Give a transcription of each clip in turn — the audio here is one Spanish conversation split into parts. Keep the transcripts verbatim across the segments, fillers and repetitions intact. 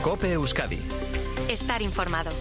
COPE Euskadi. Estar informado.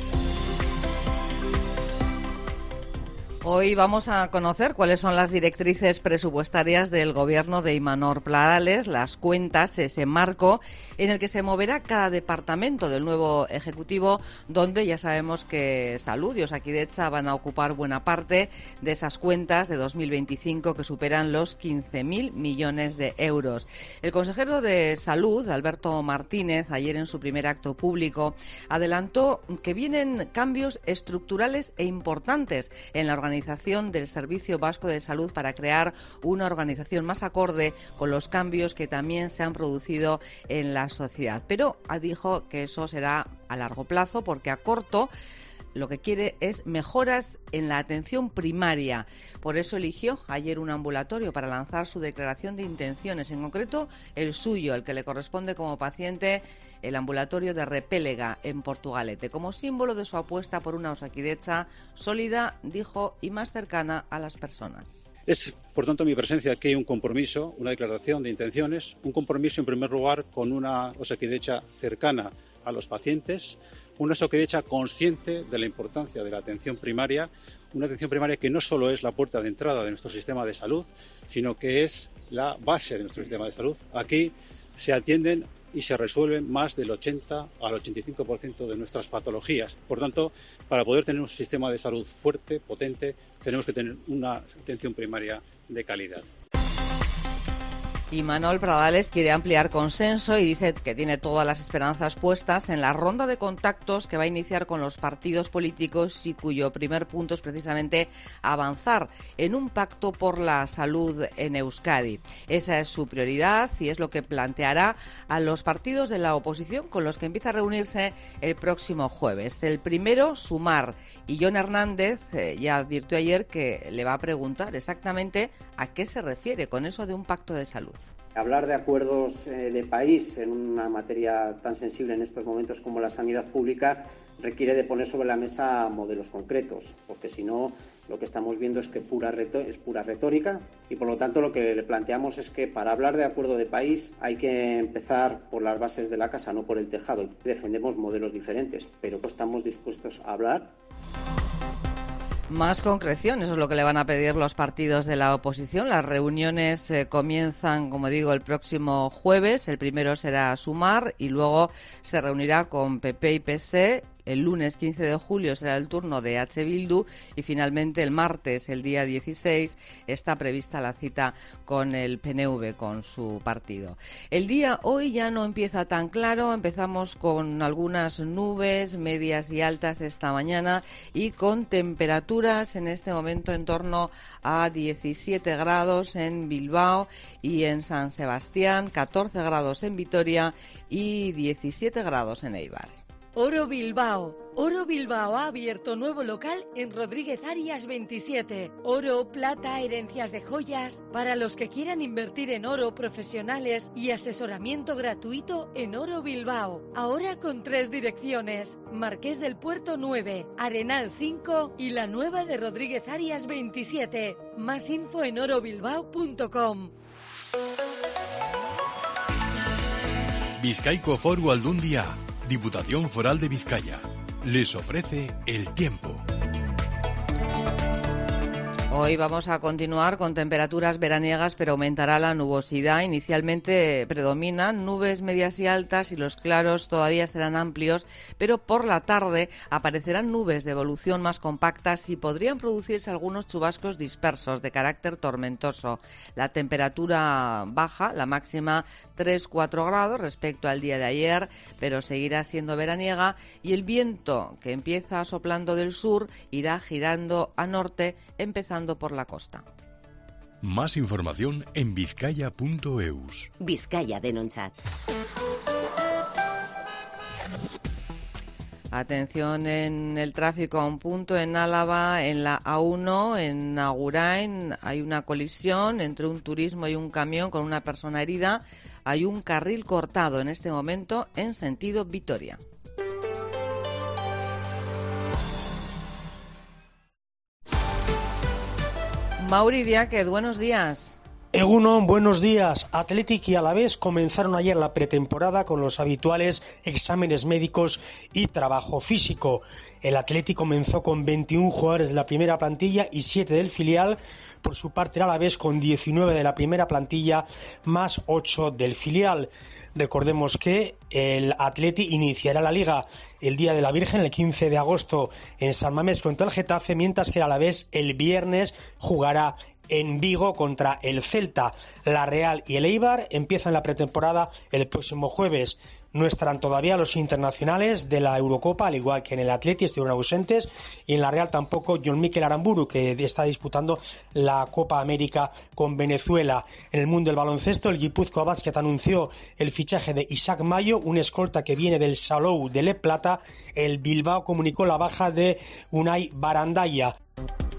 Hoy vamos a conocer cuáles son las directrices presupuestarias del Gobierno de Imanol Pradales, las cuentas, ese marco en el que se moverá cada departamento del nuevo Ejecutivo, donde ya sabemos que Salud y Osakidetza van a ocupar buena parte de esas cuentas de dos mil veinticinco que superan los quince mil millones de euros. El consejero de Salud, Alberto Martínez, ayer en su primer acto público, adelantó que vienen cambios estructurales e importantes en la organización organización del Servicio Vasco de Salud para crear una organización más acorde con los cambios que también se han producido en la sociedad. Pero dijo que eso será a largo plazo, porque a corto lo que quiere es mejoras en la atención primaria. Por eso eligió ayer un ambulatorio para lanzar su declaración de intenciones, en concreto el suyo, el que le corresponde como paciente, el ambulatorio de Repélega, en Portugalete, como símbolo de su apuesta por una Osakidetza sólida, dijo, y más cercana a las personas. Es, por tanto, mi presencia aquí un compromiso, una declaración de intenciones, un compromiso en primer lugar con una Osakidetza cercana a los pacientes, una Osakidetza consciente de la importancia de la atención primaria, una atención primaria que no solo es la puerta de entrada de nuestro sistema de salud, sino que es la base de nuestro sistema de salud. Aquí se atienden y se resuelven más del ochenta al ochenta y cinco por ciento de nuestras patologías. Por tanto, para poder tener un sistema de salud fuerte, potente, tenemos que tener una atención primaria de calidad. Imanol Pradales quiere ampliar consenso y dice que tiene todas las esperanzas puestas en la ronda de contactos que va a iniciar con los partidos políticos y cuyo primer punto es precisamente avanzar en un pacto por la salud en Euskadi. Esa es su prioridad y es lo que planteará a los partidos de la oposición con los que empieza a reunirse el próximo jueves. El primero, Sumar, y Jon Hernández eh, ya advirtió ayer que le va a preguntar exactamente a qué se refiere con eso de un pacto de salud. Hablar de acuerdos eh, de país en una materia tan sensible en estos momentos como la sanidad pública requiere de poner sobre la mesa modelos concretos, porque si no, lo que estamos viendo es que pura reto- es pura retórica y, por lo tanto, lo que le planteamos es que para hablar de acuerdo de país hay que empezar por las bases de la casa, no por el tejado. Defendemos modelos diferentes, pero estamos dispuestos a hablar. Más concreción, eso es lo que le van a pedir los partidos de la oposición. Las reuniones eh, comienzan, como digo, el próximo jueves. El primero será Sumar y luego se reunirá con P P y P S E. El lunes quince de julio será el turno de H. Bildu y finalmente el martes, el día dieciséis, está prevista la cita con el P N V, con su partido. El día hoy ya no empieza tan claro, empezamos con algunas nubes medias y altas esta mañana y con temperaturas en este momento en torno a diecisiete grados en Bilbao y en San Sebastián, catorce grados en Vitoria y diecisiete grados en Eibar. Oro Bilbao. Oro Bilbao ha abierto nuevo local en Rodríguez Arias veintisiete. Oro, plata, herencias de joyas. Para los que quieran invertir en oro, profesionales y asesoramiento gratuito en Oro Bilbao. Ahora con tres direcciones. Marqués del Puerto nueve, Arenal cinco y la nueva de Rodríguez Arias veintisiete. Más info en oro bilbao punto com. Bizkaiko Foru Aldundia, Diputación Foral de Vizcaya, les ofrece el tiempo. Hoy vamos a continuar con temperaturas veraniegas, pero aumentará la nubosidad. Inicialmente predominan nubes medias y altas y los claros todavía serán amplios, pero por la tarde aparecerán nubes de evolución más compactas y podrían producirse algunos chubascos dispersos de carácter tormentoso. La temperatura baja, la máxima tres a cuatro grados respecto al día de ayer, pero seguirá siendo veraniega y el viento que empieza soplando del sur irá girando a norte, empezando por la costa. Más información en vizcaya punto eus. Vizcaya denontzat. Atención en el tráfico a un punto en Álava, en la A uno, en Agurain, hay una colisión entre un turismo y un camión con una persona herida. Hay un carril cortado en este momento en sentido Vitoria. Mauri Diáquez, buenos días. Egunon, buenos días. Athletic y Alavés comenzaron ayer la pretemporada con los habituales exámenes médicos y trabajo físico. El Athletic comenzó con veintiún jugadores de la primera plantilla y siete del filial. Por su parte, el Alavés con diecinueve de la primera plantilla más ocho del filial. Recordemos que el Athletic iniciará la Liga el Día de la Virgen, el quince de agosto, en San Mamés contra el Getafe, mientras que el Alavés el viernes jugará en Vigo contra el Celta. La Real y el Eibar empiezan la pretemporada el próximo jueves. No estarán todavía los internacionales de la Eurocopa, al igual que en el Athletic estuvieron ausentes, y en la Real tampoco Jon Mikel Aramburu, que está disputando la Copa América con Venezuela. En el mundo del baloncesto, el Guipúzcoa Basket anunció el fichaje de Isaac Mayo, un escolta que viene del Salou de Le Plata. El Bilbao comunicó la baja de Unai Barandaya.